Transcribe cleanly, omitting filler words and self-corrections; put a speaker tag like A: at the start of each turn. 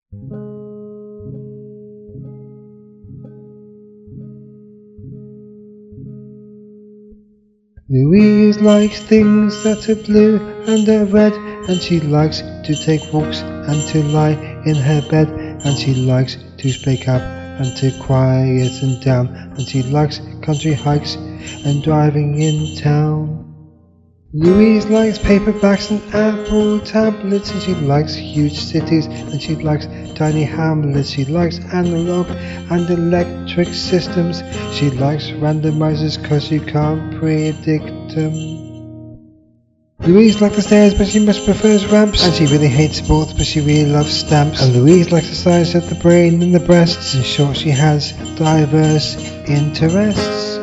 A: Louise likes things that are blue and are red, and she likes to take walks and to lie in her bed, and she likes to speak up and to quieten down, and she likes country hikes and driving in town. Louise likes paperbacks and Apple tablets, and she likes huge cities, and she likes tiny hamlets. She likes analog and electric systems. She likes randomizers 'cause you can't predict them. Louise likes the stairs, but she much prefers ramps, and she really hates sports, but she really loves stamps. And Louise likes the size of the brain and the breasts. In short, she has diverse interests.